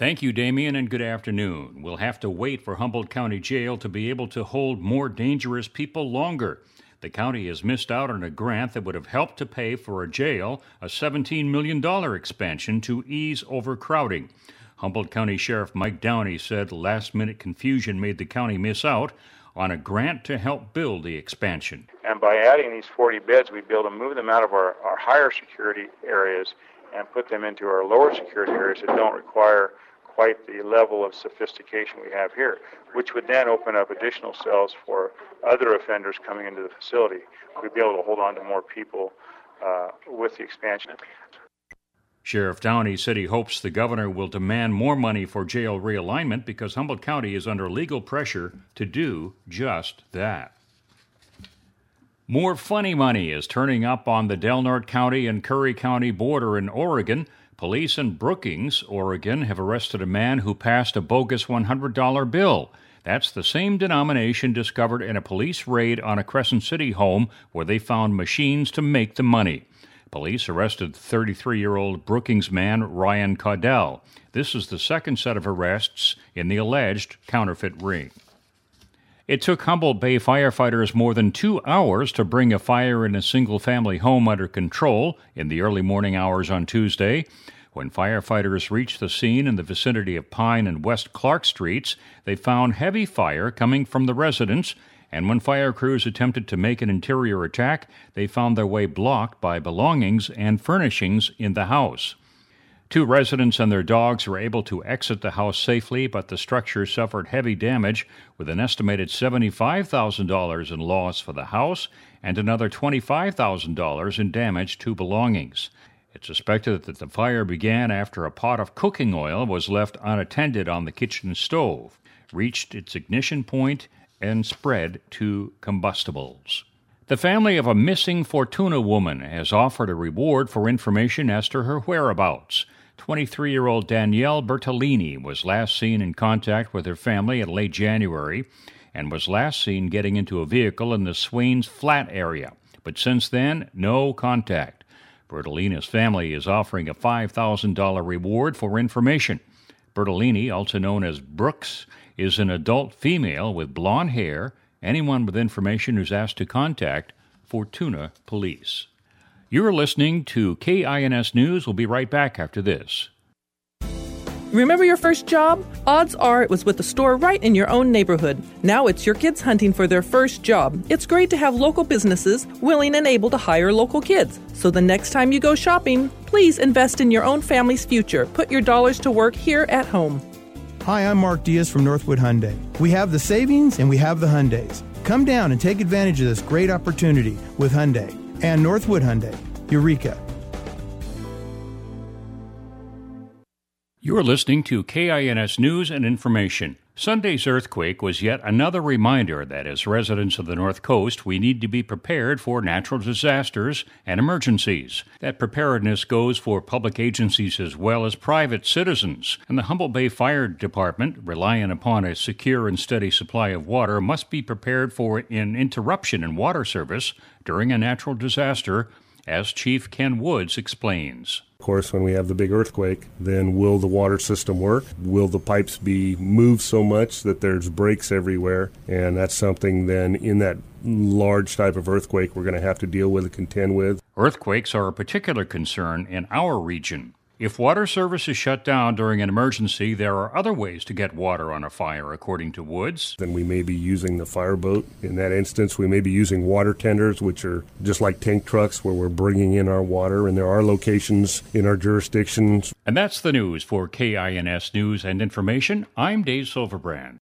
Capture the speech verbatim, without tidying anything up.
Thank you, Damien, and good afternoon. We'll have to wait for Humboldt County Jail to be able to hold more dangerous people longer. The county has missed out on a grant that would have helped to pay for a jail, a seventeen million dollars expansion to ease overcrowding. Humboldt County Sheriff Mike Downey said last-minute confusion made the county miss out on a grant to help build the expansion. And by adding these forty beds, we'd be able to move them out of our, our higher security areas and put them into our lower security areas that don't require quite the level of sophistication we have here, which would then open up additional cells for other offenders coming into the facility. We'd be able to hold on to more people uh, with the expansion. Sheriff Downey said he hopes the governor will demand more money for jail realignment because Humboldt County is under legal pressure to do just that. More funny money is turning up on the Del Norte County and Curry County border in Oregon. Police in Brookings, Oregon, have arrested a man who passed a bogus one hundred dollar bill. That's the same denomination discovered in a police raid on a Crescent City home where they found machines to make the money. Police arrested thirty-three-year-old Brookings man Ryan Caudell. This is the second set of arrests in the alleged counterfeit ring. It took Humboldt Bay firefighters more than two hours to bring a fire in a single-family home under control in the early morning hours on Tuesday. When firefighters reached the scene in the vicinity of Pine and West Clark Streets, they found heavy fire coming from the residence, and when fire crews attempted to make an interior attack, they found their way blocked by belongings and furnishings in the house. Two residents and their dogs were able to exit the house safely, but the structure suffered heavy damage with an estimated seventy-five thousand dollars in loss for the house and another twenty-five thousand dollars in damage to belongings. It's suspected that the fire began after a pot of cooking oil was left unattended on the kitchen stove, reached its ignition point, and spread to combustibles. The family of a missing Fortuna woman has offered a reward for information as to her whereabouts. twenty-three-year-old Danielle Bertolini was last seen in contact with her family in late January and was last seen getting into a vehicle in the Swains Flat area. But since then, no contact. Bertolini's family is offering a five thousand dollars reward for information. Bertolini, also known as Brooks, is an adult female with blonde hair. Anyone with information is asked to contact Fortuna Police. You're listening to K I N S News. We'll be right back after this. Remember your first job? Odds are it was with a store right in your own neighborhood. Now it's your kids hunting for their first job. It's great to have local businesses willing and able to hire local kids. So the next time you go shopping, please invest in your own family's future. Put your dollars to work here at home. Hi, I'm Mark Diaz from Northwood Hyundai. We have the savings and we have the Hyundais. Come down and take advantage of this great opportunity with Hyundai and Northwood Hyundai. Eureka. You're listening to K I N S News and Information. Sunday's earthquake was yet another reminder that as residents of the North Coast, we need to be prepared for natural disasters and emergencies. That preparedness goes for public agencies as well as private citizens. And the Humboldt Bay Fire Department, relying upon a secure and steady supply of water, must be prepared for an interruption in water service during a natural disaster, as Chief Ken Woods explains. Of course, when we have the big earthquake, then will the water system work? Will the pipes be moved so much that there's breaks everywhere? And that's something then in that large type of earthquake we're going to have to deal with and contend with. Earthquakes are a particular concern in our region. If water service is shut down during an emergency, there are other ways to get water on a fire, according to Woods. Then we may be using the fireboat. In that instance, we may be using water tenders, which are just like tank trucks where we're bringing in our water, and there are locations in our jurisdictions. And that's the news for K I N S News and Information. I'm Dave Silverbrand.